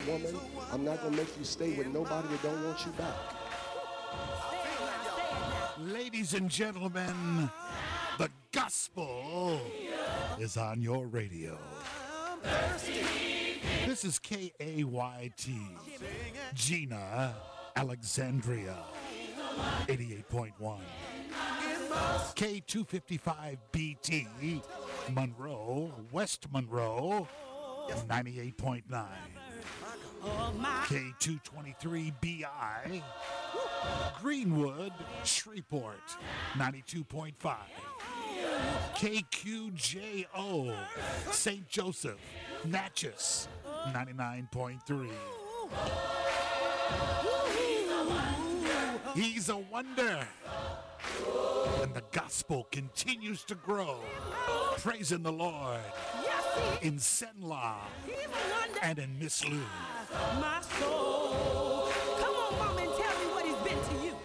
woman. I'm not going to make you stay with nobody that don't want you back. Ladies and gentlemen, the gospel is on your radio. This is KAYT, Gina, Alexandria, 88.1. K255BT, Monroe, West Monroe, 98.9. K223BI, Greenwood, Shreveport, 92.5. KQJO, St. Joseph, Natchez, 99.3. He's a wonder. And the gospel continues to grow. Praising the Lord in Senla and in Miss Lou. My soul. Come on, mom, and tell me what he's been to you.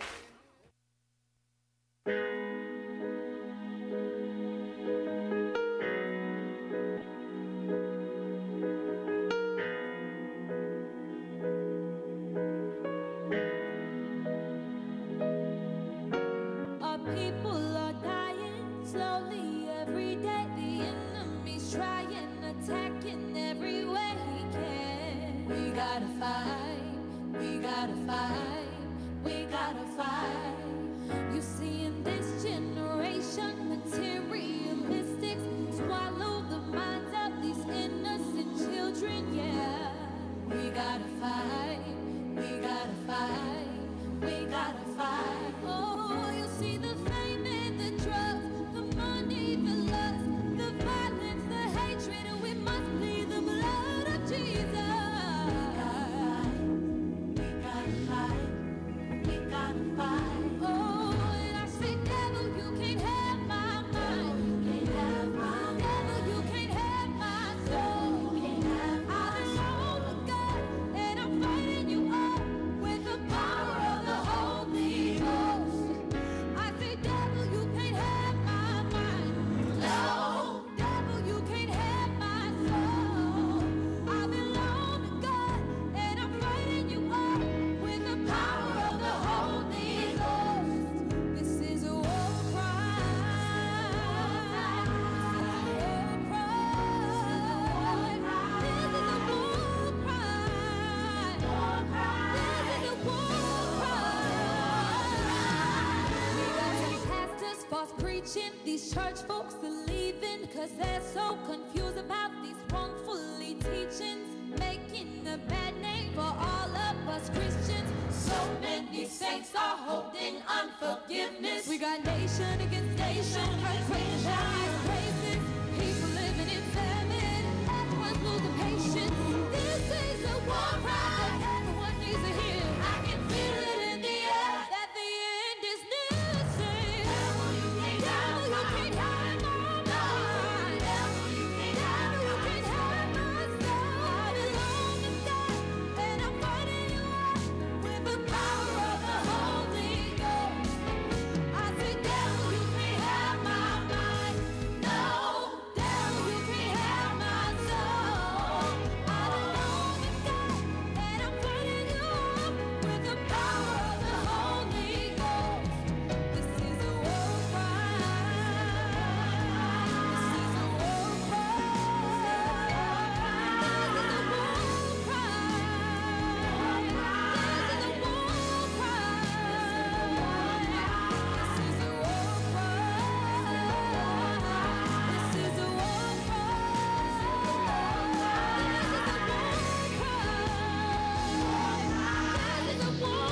Our people are dying slowly every day. The enemy's trying, attacking every way he can. We gotta fight, we gotta fight, we gotta fight. You see, in this generation, materialistics swallow the minds of these innocent children, yeah. We gotta fight, we gotta fight, we gotta fight. Oh, you see the fame and the drugs, the money, the lust, the violence, the hatred, and we must plead the blood of Jesus. We gotta fight, we gotta fight. Oh, and I say, devil, you can't have my mind. You can't have my mind. Devil, you can't have my soul. You can't have my soul. I belong to God, and I'm fighting you up with the power of the Holy Ghost. I say, devil, you can't have my mind. No, devil, you can't have my soul. I belong to God, and I'm fighting you up with the power of the Holy Ghost. This is a war cry. This is a war cry. This is a war cry. We got these pastors false preaching, these church folks believing, cause they're so confused about these wrongfully teachings, making a bad name for all of us Christians. So many saints are holding unforgiveness. We got nation against nation, earthquakes, giants, praises, people living in famine, everyone's losing patience. This is a war cry that everyone needs to hear. I can feel it in the air that the end is near. Say, devil, you can't have my mind. Devil, you can't have my soul. I belong to God, and I'm fighting you up with the power of the Holy Ghost. I say, devil, you can't have my mind. No, devil, you can't have my soul. I belong to God, and I'm fighting you up with the power of the Holy Ghost. This is a war cry. This is a war cry. This is a war cry. This is a war cry. This is a war cry. This is a war cry. This is a war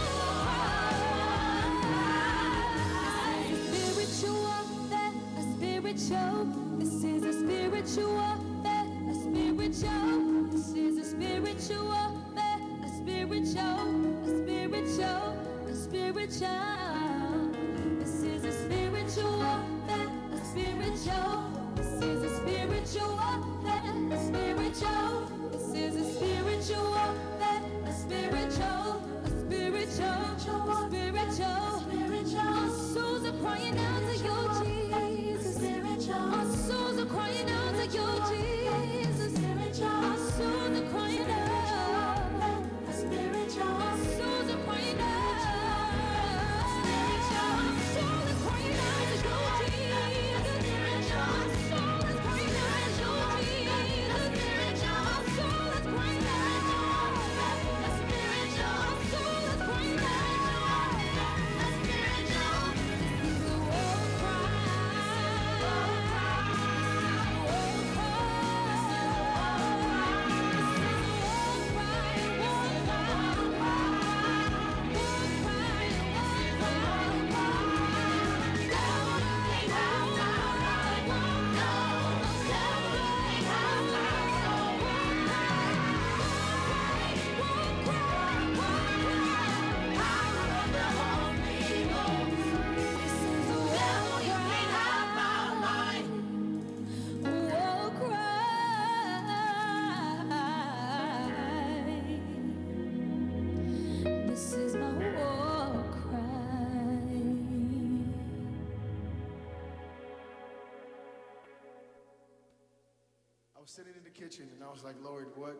cry. This is a spiritual warfare, a spiritual. This is a spiritual warfare, a spiritual, a spiritual, a spiritual. This is a spiritual warfare, a spiritual. This is a spiritual warfare, a spiritual. This is a spiritual warfare, a spiritual, a spiritual, spiritual. Our souls are crying out to you, Jesus. Our souls are crying out to you, Jesus. Our souls are crying out. was like, Lord, what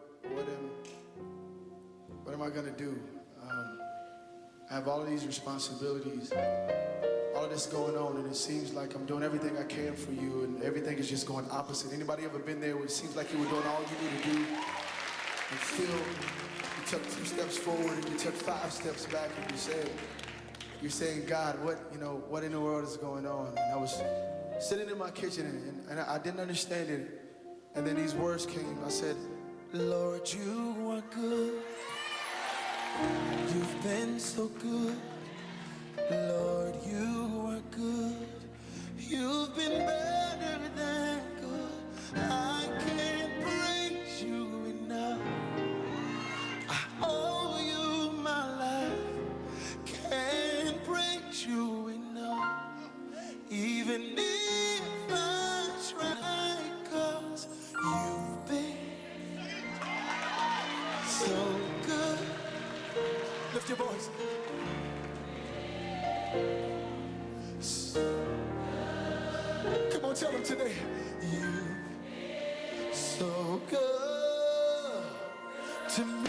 am I gonna do? I have all of these responsibilities, all of this going on, and it seems like I'm doing everything I can for you, and everything is just going opposite. Anybody ever been there where it seems like you were doing all you knew to do, and still you took 2 steps forward and you took 5 steps back, and you're saying, God, what in the world is going on? And I was sitting in my kitchen, and I didn't understand it, and then these words came. I said, Lord, you are good. You've been so good. Lord, you are good. You've been better than good. I can't praise you enough. I owe you my life. Can't praise you enough. Even if I try, 'cause you've been so good. Lift your voice. Come on, tell them today. You so good to me.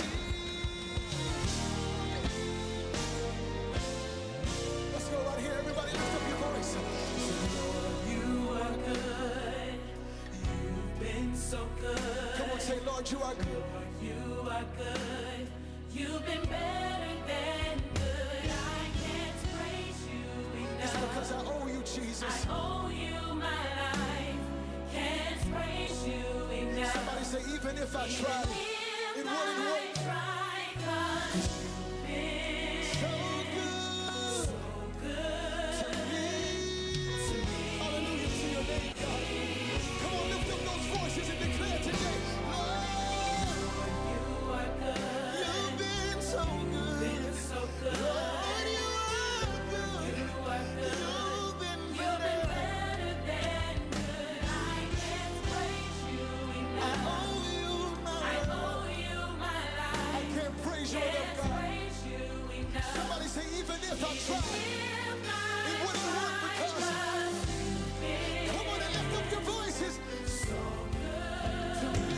Let's go right here, everybody. Lift up your voice. Lord, you are good. You've been so good. Come on, say, Lord, you are good. Lord, you are good. You've been better than good. I can't praise you enough. It's because I owe you, Jesus. I owe you my life. Can't praise you enough. Somebody say, even if I tried, it wouldn't work. You've been so good to me. Hallelujah to your name, God. Come on, lift up those voices and declare today, Lord, you are good. You've been so good. Lord, you are good. You've been better than good. I can't praise you enough. I owe you my life. I can't praise you enough, God. Somebody say, even if I tried, it wouldn't work because. Come on and lift up your voices. So good to me.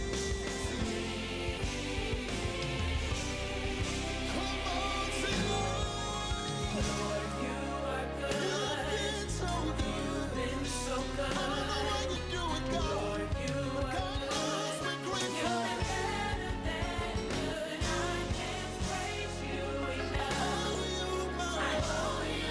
Come on, sing Lord, you are good. You've been so good. I don't know why you do it, God. Lord, you are good. We're grateful. You've been better than good. I can't praise you enough. I owe you my life.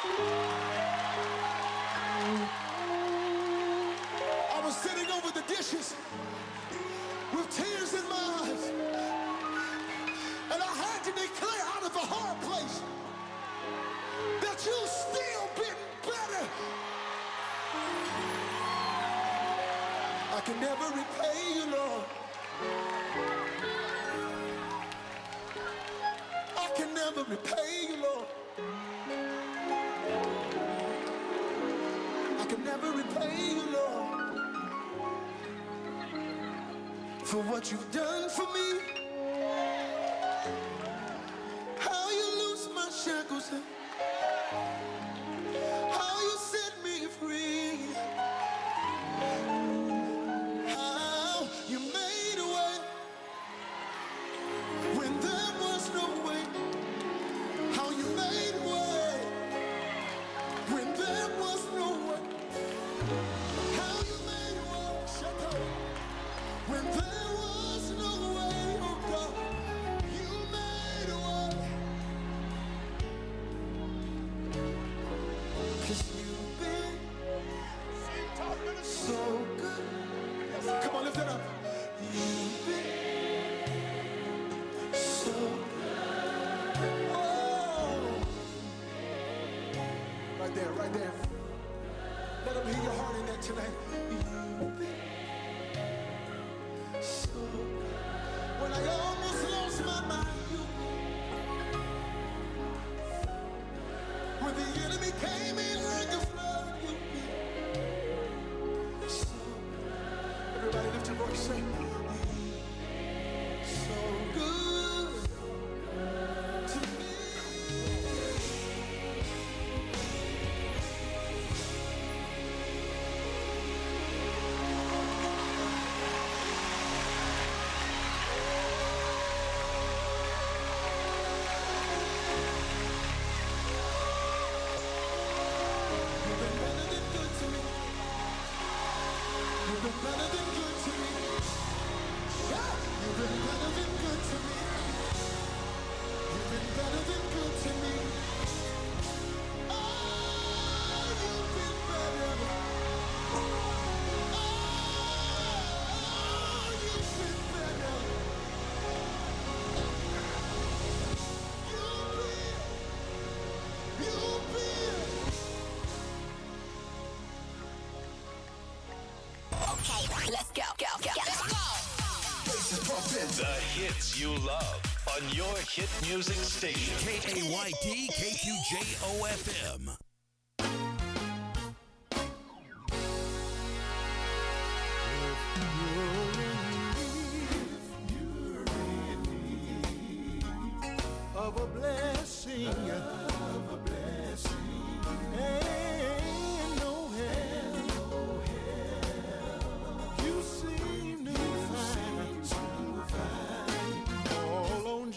I was sitting over the dishes with tears in my eyes, and I had to declare out of a hard place that you've still been better. I can never repay you, Lord. I can never repay you, Lord. I can never repay you, Lord, for what you've done for me. How you loose my shackles and how you set me free. How you made a way when there was no way. How you made a way when there was no way. How you made a way, shut up, when there was no way, oh God. You made a way. 'Cause you've been so good. Come on, lift it up. You've been so good. Oh. Right there, right there. Let them hear your heart in that tonight. You've been so good. When I almost lost my mind, when the enemy came in like a flood, you've been so good. Everybody lift your voice, say, so good to me. You've been better than good to me. You've been better than good to me. Yeah. You've been better than good to me. You've been better than good to me. Oh, you've been better. Oh, you've been better. You've been. Okay, let's go. The hits you love on your hit music station. KAYT KQJOFM. Of a blessing, ain't no hell, you seem to find, call on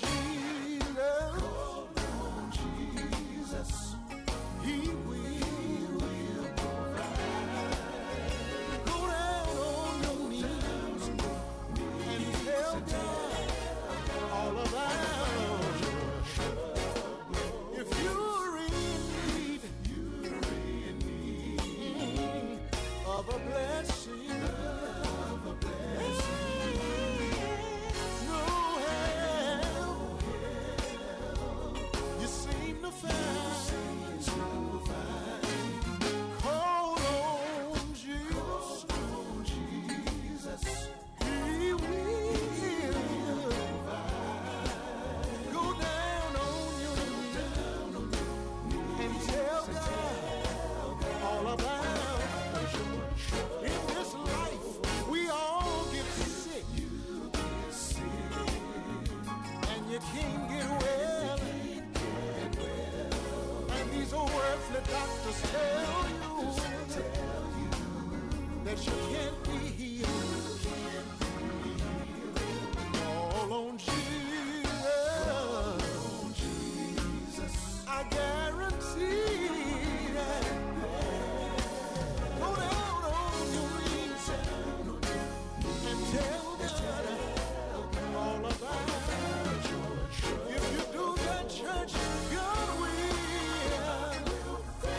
Jesus, He will provide. Go down on your knees and tell God all about. If you're in need of a blessing, no help you seem to find, call on Jesus, He will go down on your knees and tell God all about. In this life, we all get sick, and you can't get well. And these old earthly doctors tell you that you can't be healed. All on Jesus, I guarantee that. Go down on your knees and tell God all about it. If you do that, church, God will.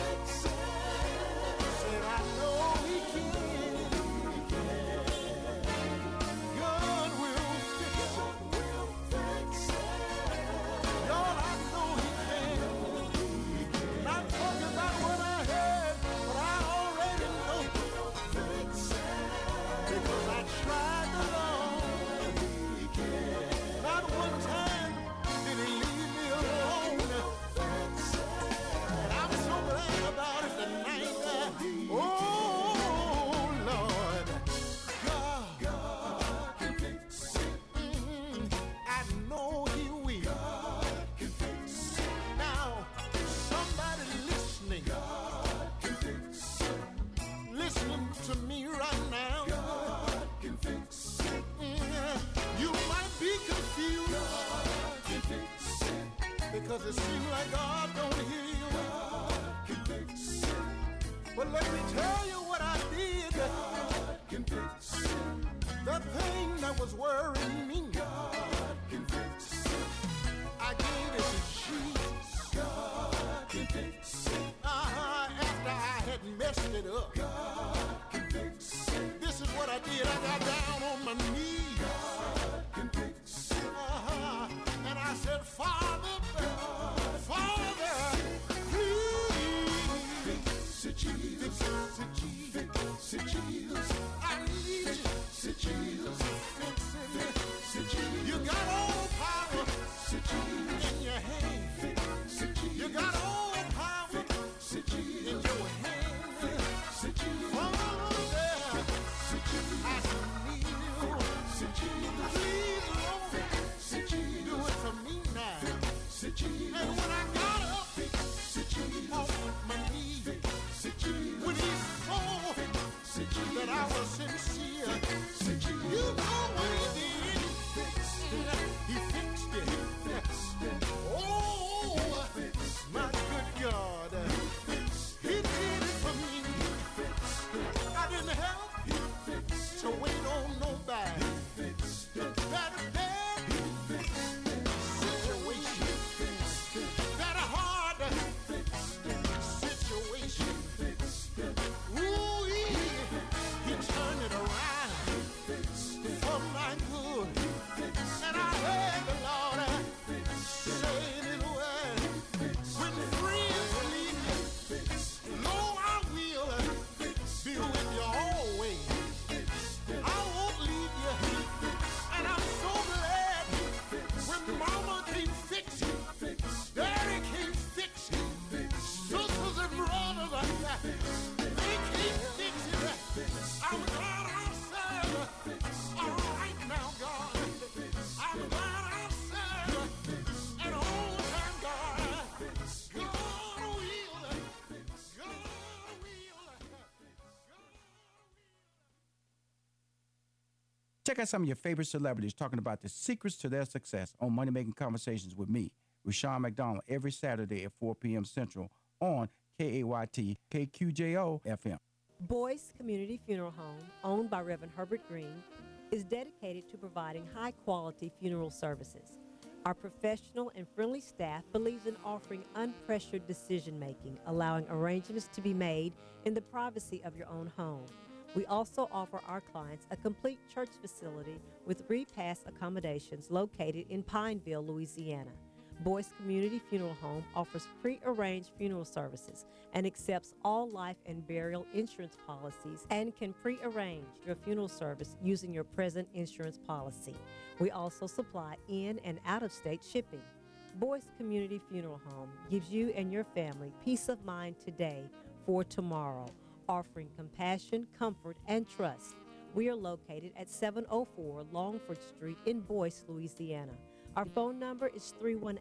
Check out some of your favorite celebrities talking about the secrets to their success on Money Making Conversations with me, Rushion McDonald, every Saturday at 4 p.m. Central on KAYT KQJO FM. Boyce Community Funeral Home, owned by Reverend Herbert Green, is dedicated to providing high-quality funeral services. Our professional and friendly staff believes in offering unpressured decision-making, allowing arrangements to be made in the privacy of your own home. We also offer our clients a complete church facility with repast accommodations located in Pineville, Louisiana. Boyce Community Funeral Home offers pre-arranged funeral services and accepts all life and burial insurance policies and can pre-arrange your funeral service using your present insurance policy. We also supply in- and out-of-state shipping. Boyce Community Funeral Home gives you and your family peace of mind today for tomorrow, offering compassion, comfort, and trust. We are located at 704 Longford Street in Boyce, Louisiana. Our phone number is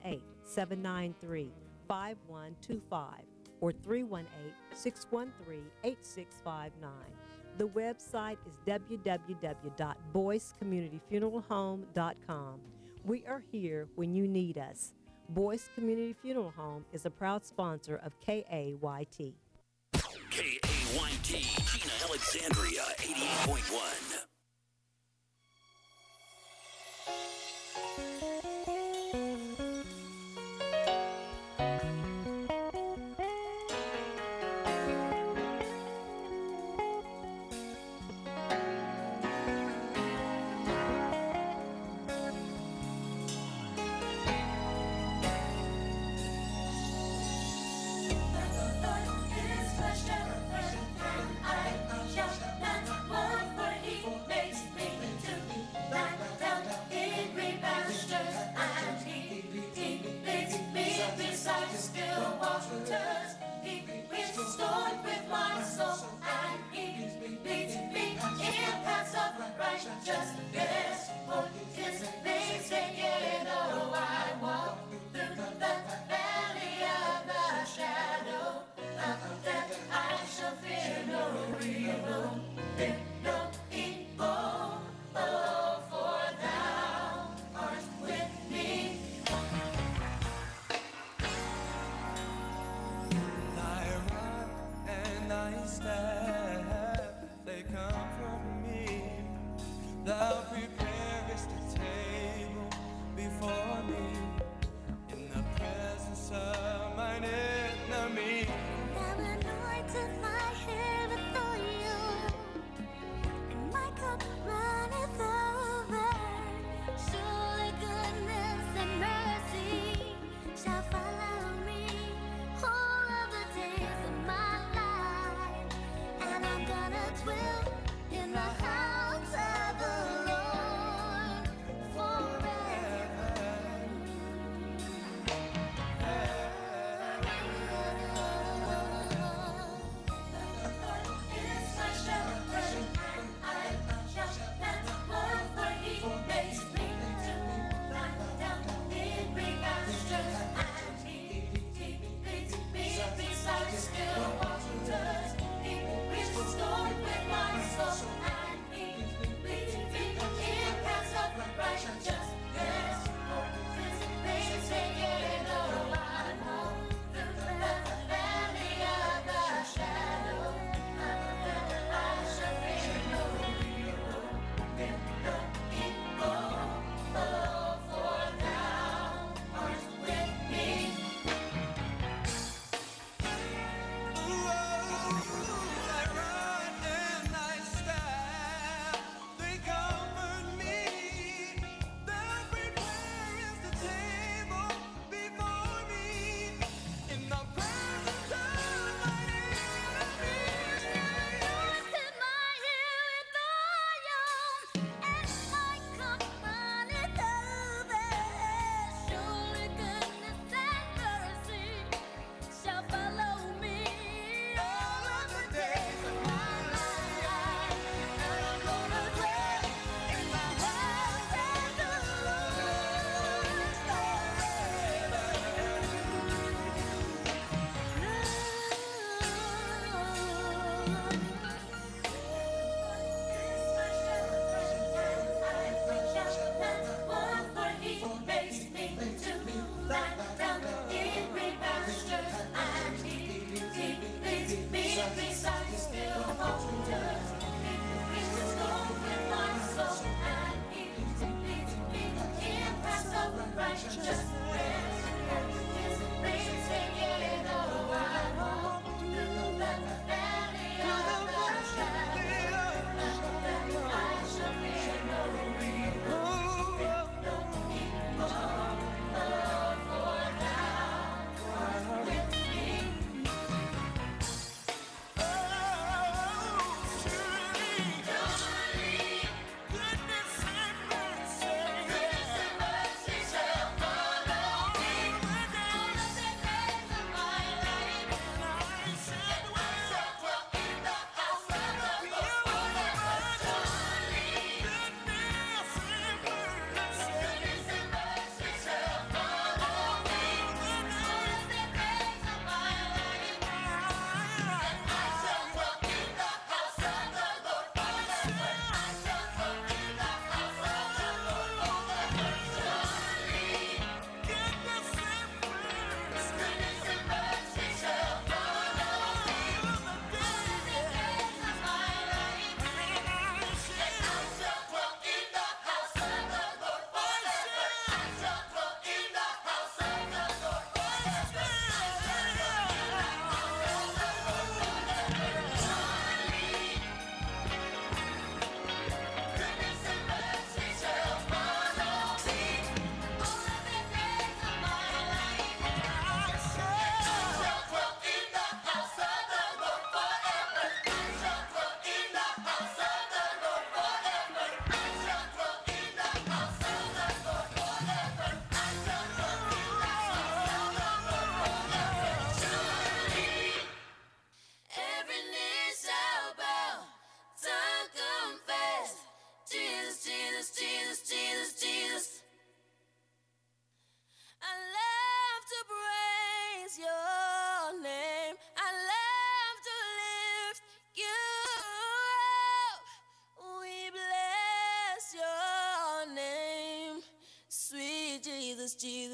318-793-5125 or 318-613-8659. The website is www.boycecommunityfuneralhome.com. We are here when you need us. Boyce Community Funeral Home is a proud sponsor of KAYT. KAYT, Gina Alexandria, 88.1. They comfort me. Thou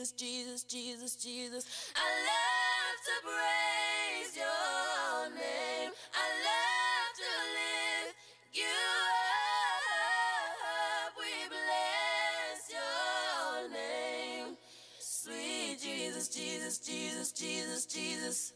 Jesus, Jesus, Jesus, Jesus. I love to praise your name. I love to lift you up. We bless your name. Sweet Jesus, Jesus, Jesus, Jesus, Jesus.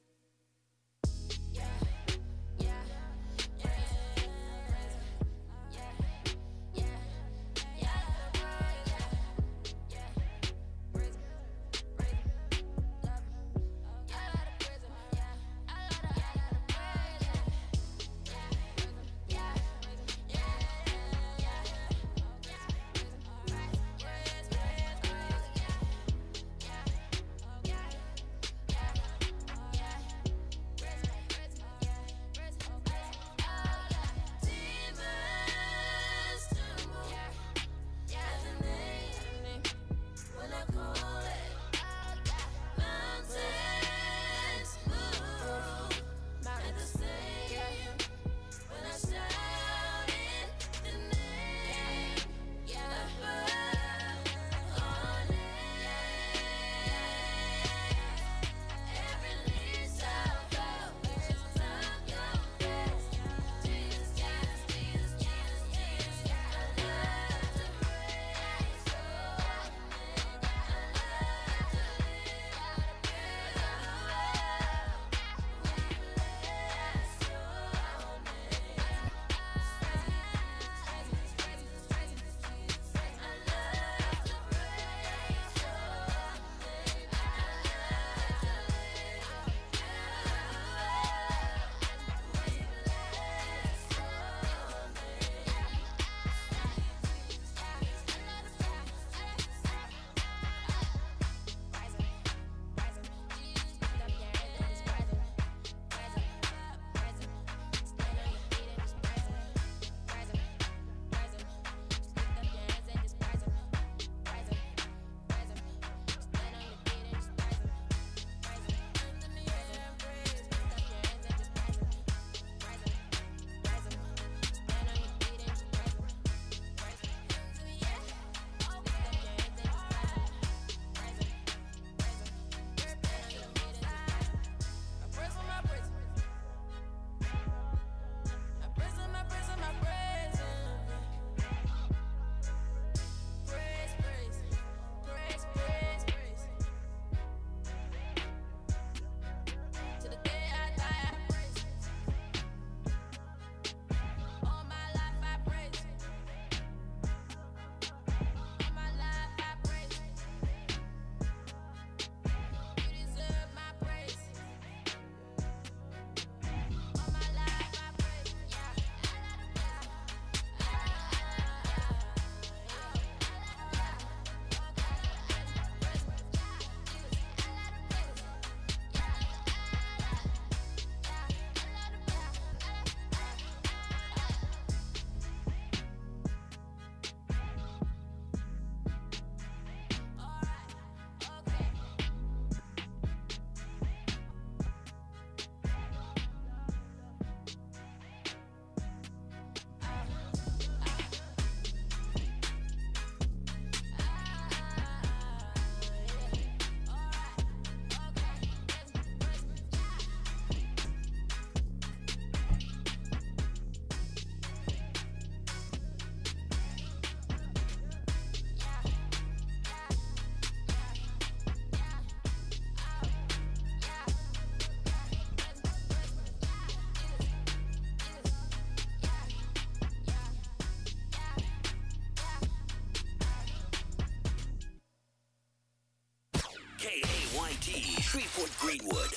KAYT, Shreveport Greenwood,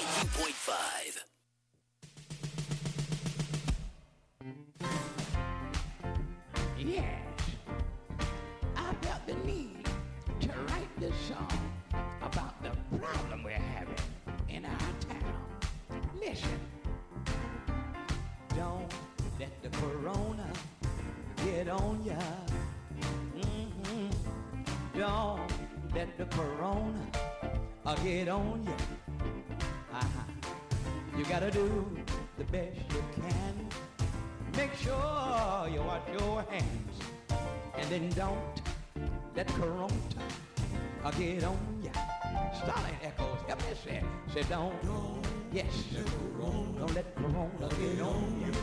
92.5. Yes, I felt the need to write this song about the problem we're having in our town. Listen, don't let the corona get on ya. Don't let the corona get on ya. You gotta do the best you can. Make sure you wash your hands, and then don't let corona get on ya. Starlight echoes, help me say don't, yes, don't let Corona get on you.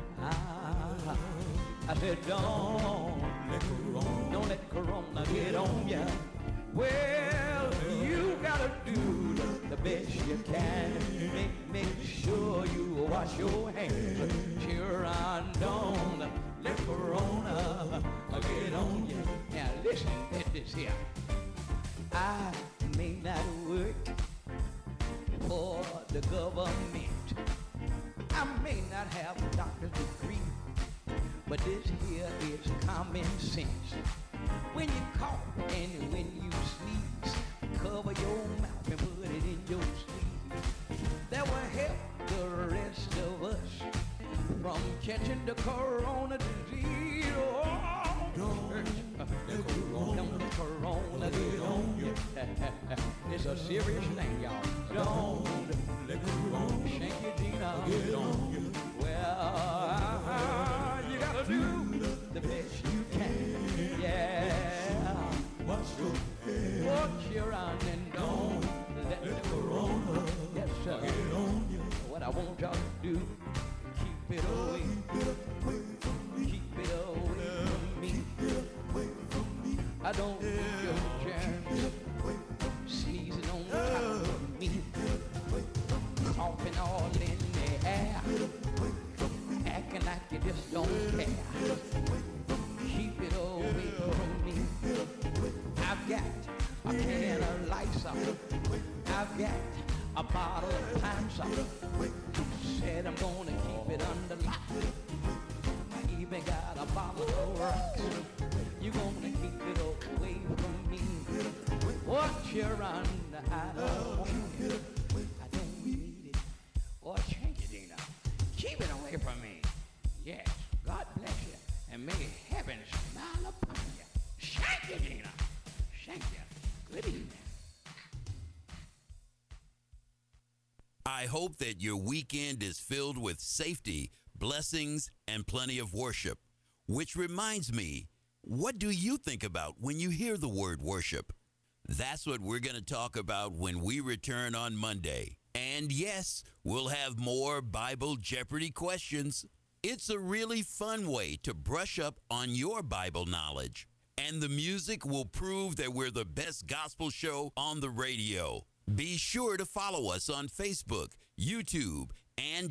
I said don't let Corona get on ya. Well, you gotta do the best you can. Make sure you wash your hands. Sure, I don't let Corona get on ya. Now listen at this here. I may not work for the government. I may not have a doctor's degree, but this here is common sense. When you cough and when you sneeze, cover your mouth and put it in your sleeve. That will help the rest of us from catching the corona disease. Oh, don't let corona get on you. It's a serious thing, y'all. Don't let corona shake you, Gina. Get on you. Well, you gotta do the best you can. Yeah. Watch your hand and don't let the corona. Yes, sir. Get on you. What I want y'all to do, keep it away. Keep it away from me. I don't need your germs sneezing on top of me, coughing all in the air, acting like you just don't care. Keep it away from me. I've got a can of Lysol. I've got a bottle of Pine Sol. Said I'm gonna keep it under lock. I even got a bottle of rocks. You gonna keep it away from me? What you're under, I don't want it. I don't need it. Or change it, Dina. Keep it away from me. Yes, God bless you, and may heaven smile upon you. Thank you, Dina. Thank you. Good evening. I hope that your weekend is filled with safety, blessings, and plenty of worship. Which reminds me, what do you think about when you hear the word worship? That's what we're going to talk about when we return on Monday. And yes, we'll have more Bible Jeopardy questions. It's a really fun way to brush up on your Bible knowledge. And the music will prove that we're the best gospel show on the radio. Be sure to follow us on Facebook, YouTube, and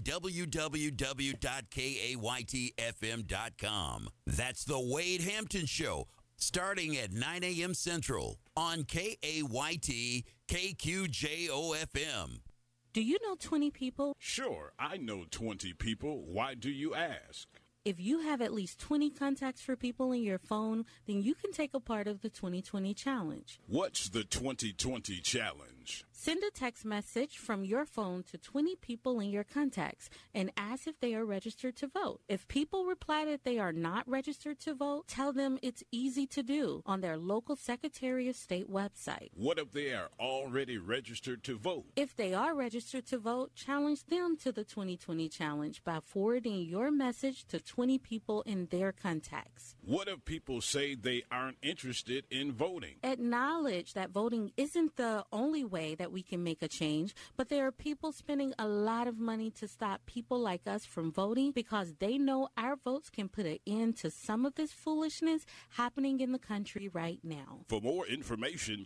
www.kaytfm.com. That's the Wade Hampton Show, starting at 9 a.m. Central on KAYT KQJO-FM. Do you know 20 people? Sure, I know 20 people. Why do you ask? If you have at least 20 contacts for people in your phone, then you can take a part of the 2020 challenge. What's the 2020 challenge? Send a text message from your phone to 20 people in your contacts and ask if they are registered to vote. If people reply that they are not registered to vote, tell them it's easy to do on their local Secretary of State website. What if they are already registered to vote? If they are registered to vote, challenge them to the 2020 challenge by forwarding your message to 20 people in their contacts. What if people say they aren't interested in voting? Acknowledge that voting isn't the only way that we can make a change, but there are people spending a lot of money to stop people like us from voting because they know our votes can put an end to some of this foolishness happening in the country right now. For more information,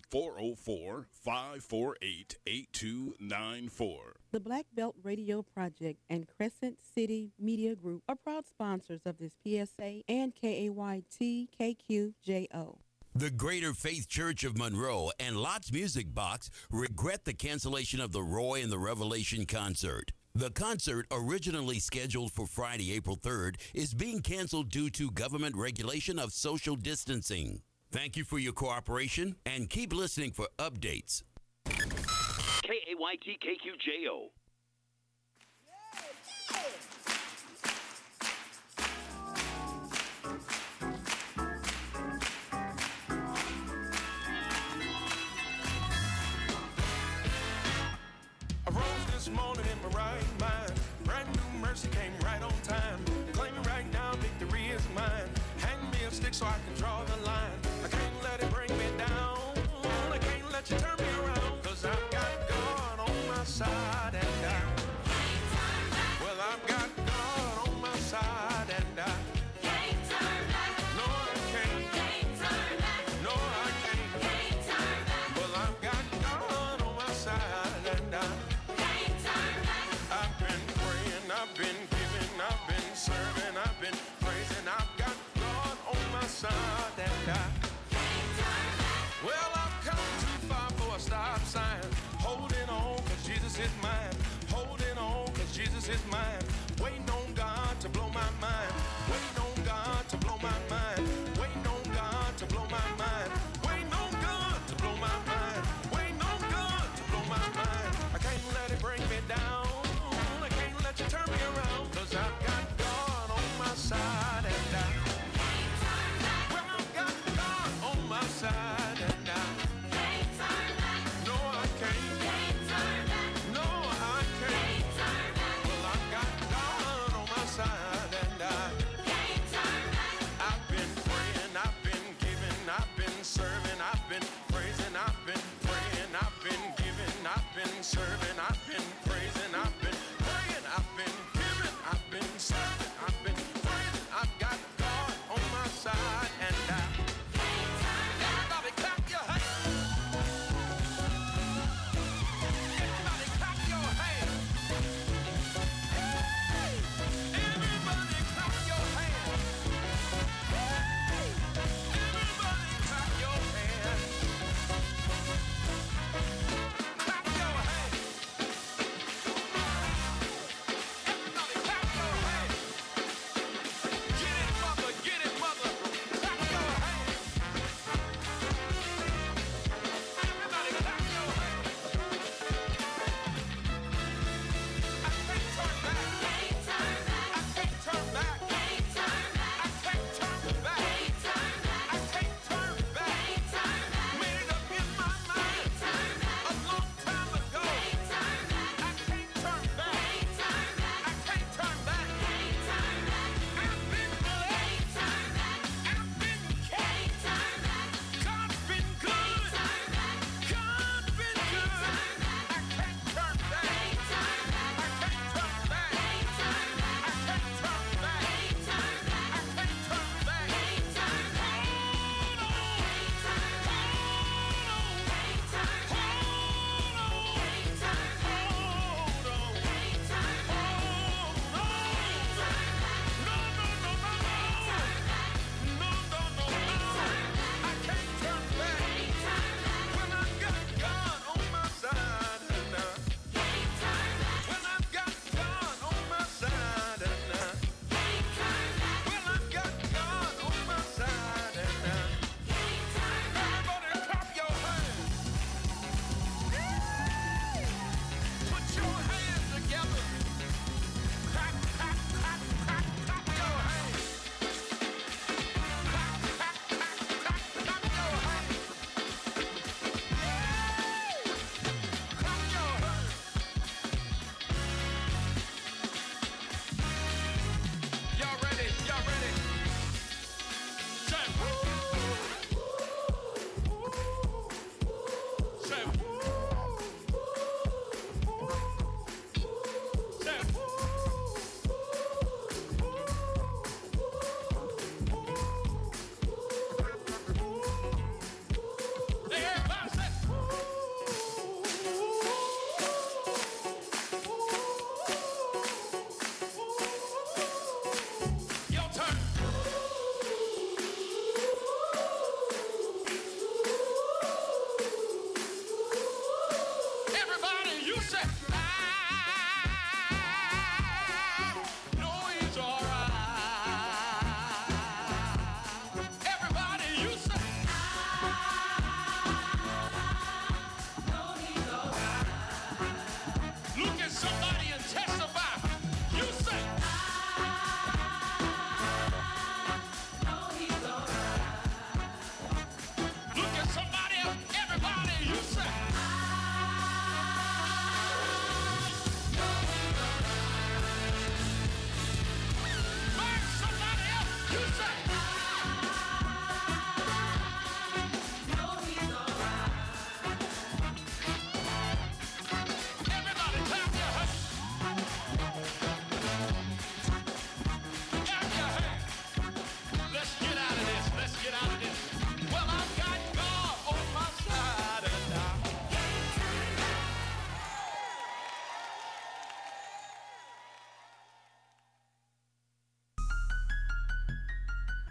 404-548-8294. The Black Belt Radio Project and Crescent City Media Group are proud sponsors of this PSA and KAYT KQJO. The Greater Faith Church of Monroe and Lots Music Box regret the cancellation of the Roy and the Revelation concert. The concert, originally scheduled for Friday, April 3rd, is being canceled due to government regulation of social distancing. Thank you for your cooperation and keep listening for updates. KAYT KQJO. I rose this morning in my right mind. Brand new mercy came right on time. Claiming right now victory is mine. Hand me a stick so I can draw the line. I can't let it bring me down. I can't let you turn me around, 'cause I've got God on my side and I can't turn back. Well, I've got God on my side and I can't turn back. No, I can't turn back. No, I can't turn back. Well, I've got God on my side and I can't turn back. I've been praying, I've been giving, I've been serving, I've been praising. I've got God on my side and I can't turn back. Well, I've come too far for a stop sign. Holding on, 'cause Jesus is mine. Holding on, 'cause Jesus is mine. Waiting on God to blow my mind. Waiting on God to blow my mind. Waiting on God to blow my mind. Waiting on God to blow my mind. Waiting on God to blow my mind. I can't let it bring me down. I can't let you turn me around, 'cause I've got God on my side and I can't turn back. Well, I've got God on my side and I can't turn back. No, I can't turn back. No, I can't turn back. Well, I've got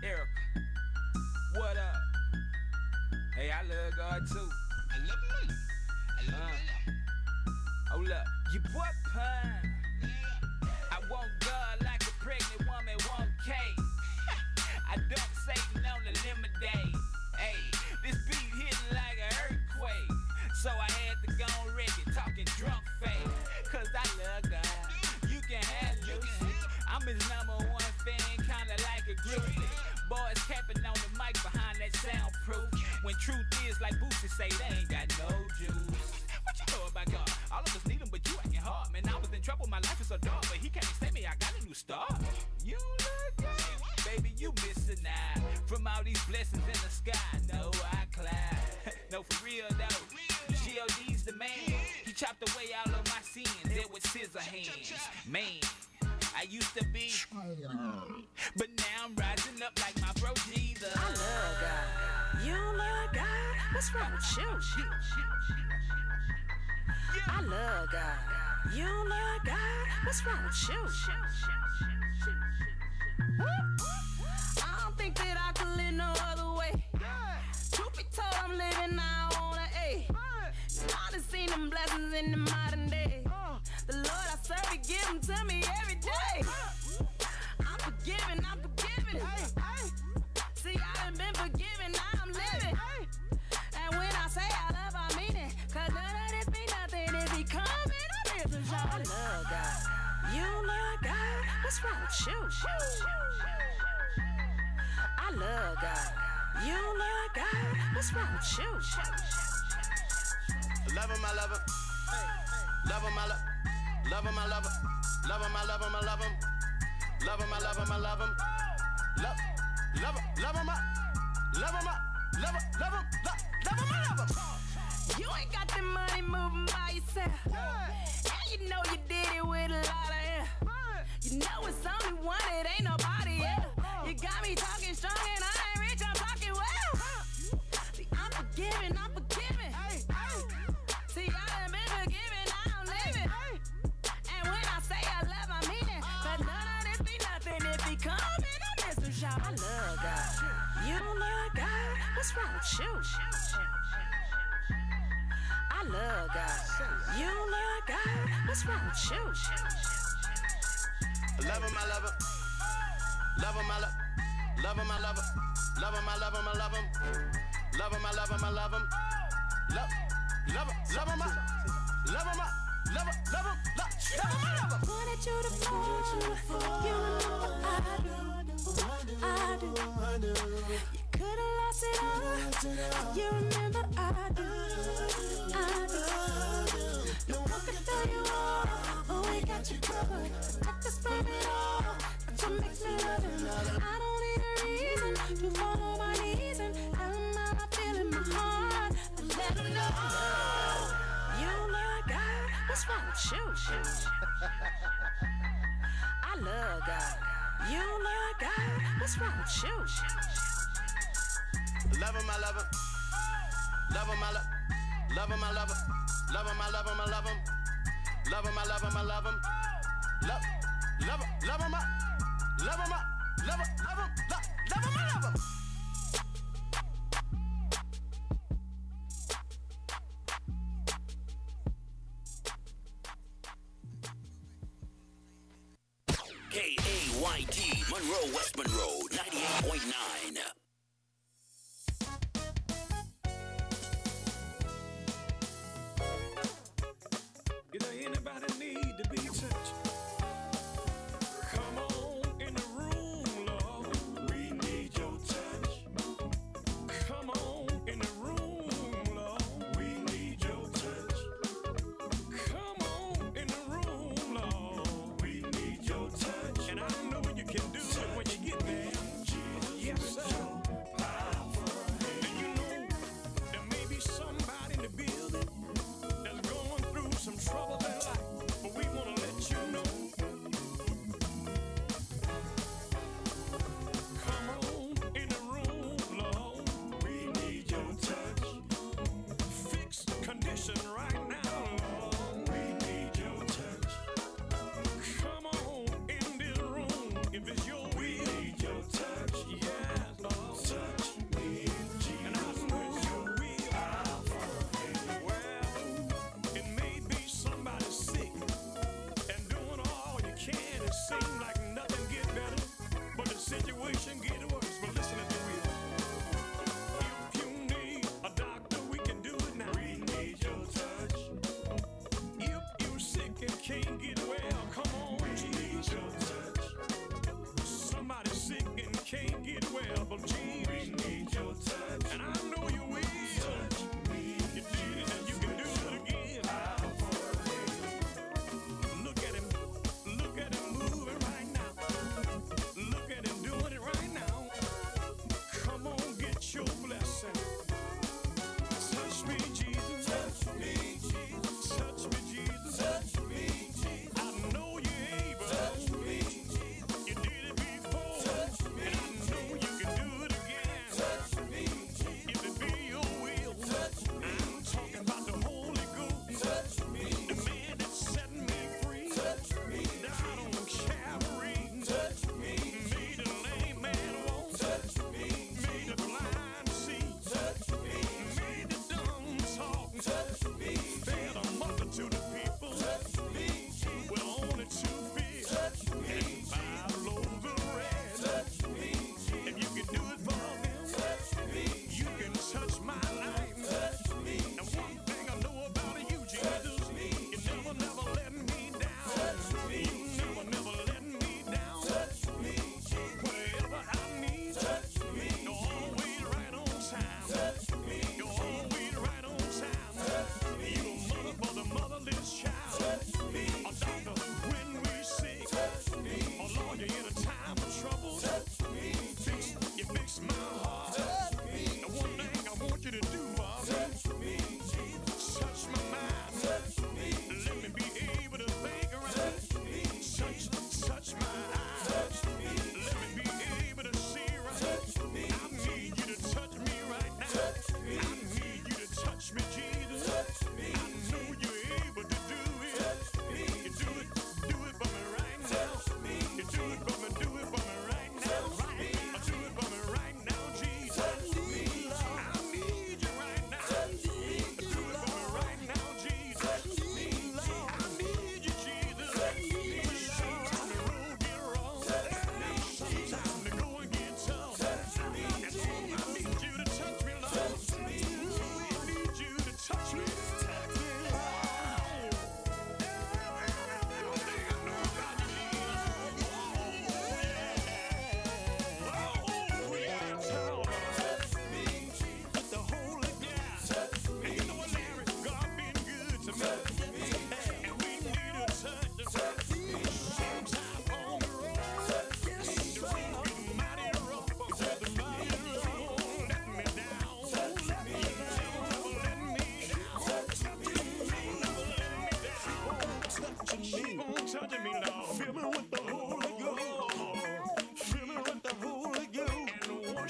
Erica, what up? Hey, I love God too. I love him. I love him. Hold up, your boy Pine. I want God like a pregnant woman want cake. I dump Satan on the lemonade. Hey, this beat hitting like an earthquake. So I had to go on record talking drunk fake. Cause I love God. You can have Lucy. I'm his #1 fan, kinda like a groupie. Boys capping on the mic behind that soundproof. When truth is like Boosie say, they ain't got no juice. What you know about God? All of us need him, but you acting hard. Man, I was in trouble, my life is so dark. But he can't extend me, I got a new start. You look good, baby, you missing out. From all these blessings in the sky, no, I climb. No, for real though, G.O.D's the man. He chopped away all of my sins, there with scissor hands. Man, I used to be, but now I'm rising up like my bro Jesus. I love God. You don't love God? What's wrong with you? I love God. You don't love God? What's wrong with you? I don't think that I could live no other way. Truth be told, I'm living now on an A. I done seen them blessings in the modern day. The Lord I serve, He give them to me every day. I'm forgiven, I'm forgiven. See, I done been forgiven, now I'm living. And when I say I love, I mean it. Cause none of this be nothing if He coming, I'm here to show. I love God. You don't love God? What's wrong with you? I love God. You don't love God? What's wrong with you? Love him, I love him. Love him, I love him. Love him, I love him. Love him, I love him, I love him. Love him, I love him, I love him. Love him, love him, love him, love him, love him, I love him. You ain't got the money moving by yourself. And you know you did it with a lot of air. You know it's only one, it ain't nobody else. You got me talking strong and I ain't rich, I'm talking well. See, I'm forgiving, I'm forgiving. See, I done been forgiven, now I'm living. And when I say I love, I mean it. But none of this be nothing if He coming, I'm missing shout. I love God. You don't love God? What's wrong with you? I love God. You don't love God? What's wrong with you? Love him, I love him. Love him, I love him. Love him, I love him. Love him, I love him, I love him. Love him, I love him, I love him. Love him, love him, love him, love him, love him, love him, I love him. Wanted you to fall. You remember I do. You could've lost it all. You remember I do. No one can tell you all, but we got you covered. Protect us from it all. That's what makes me love Him. I don't need a reason to fall on my knees and tell Him how I feel in my heart. And let Him know you don't love God. What's wrong with you? I love God. You don't love God. What's wrong with you? Love him, I love him. Love him, I love him. Love him, I love him. Love him, I love him, I love him. Love him, I love him, I love him. Love him, love him, love him, love him, love him, love him, I love him. KAYT, Monroe, West Monroe, 98.9. You know, anybody need to be touched? Come on in the room, Lord. We need your touch. Come on in the room, Lord. We need your touch. Come on in the room, Lord. We need your touch. And I know you can do it when you get there. Yes, sir.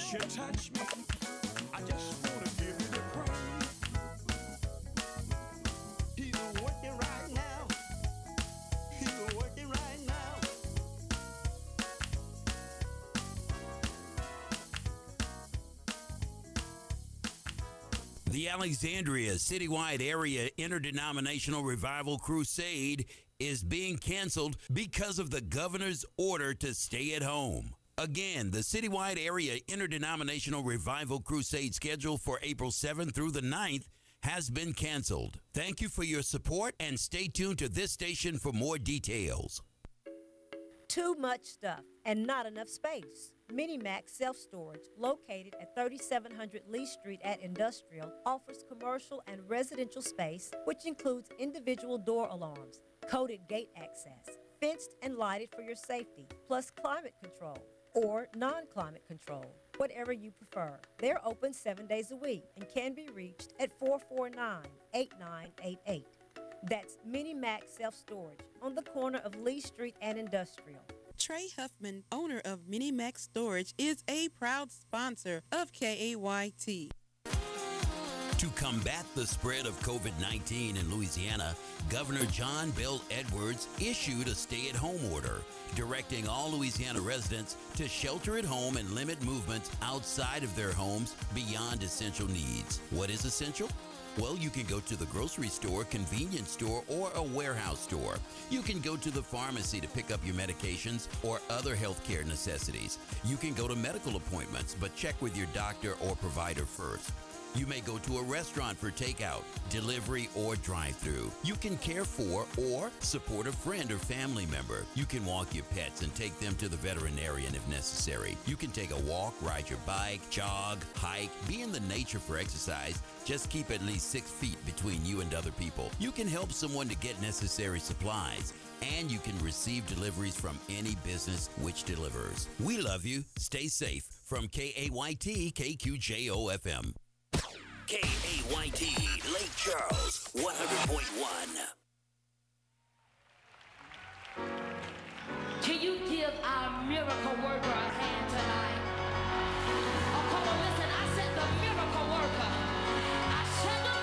Once you touch me, I just wanna give you the praise. He's working right now. He's working right now. The Alexandria Citywide Area Interdenominational Revival Crusade is being canceled because of the governor's order to stay at home. Again, the Citywide Area Interdenominational Revival Crusade scheduled for April 7th through the 9th has been canceled. Thank you for your support and stay tuned to this station for more details. Too much stuff and not enough space. Minimax Self-Storage, located at 3700 Lee Street at Industrial, offers commercial and residential space, which includes individual door alarms, coded gate access, fenced and lighted for your safety, plus climate control or non-climate control, whatever you prefer. They're open 7 days a week and can be reached at 449-8988. That's Minimax Self-Storage on the corner of Lee Street and Industrial. Trey Huffman, owner of Minimax Storage, is a proud sponsor of KAYT. To combat the spread of COVID-19 in Louisiana, Governor John Bel Edwards issued a stay-at-home order directing all Louisiana residents to shelter at home and limit movements outside of their homes beyond essential needs. What is essential? Well, you can go to the grocery store, convenience store, or a warehouse store. You can go to the pharmacy to pick up your medications or other healthcare necessities. You can go to medical appointments, but check with your doctor or provider first. You may go to a restaurant for takeout, delivery, or drive-through. You can care for or support a friend or family member. You can walk your pets and take them to the veterinarian if necessary. You can take a walk, ride your bike, jog, hike, be in the nature for exercise. Just keep at least 6 feet between you and other people. You can help someone to get necessary supplies. And you can receive deliveries from any business which delivers. We love you. Stay safe. From KAYT KQJO-FM. KAYT Lake Charles 100.1. Can you give our miracle worker a hand tonight? Oh, come on, listen. I said the miracle worker. I said the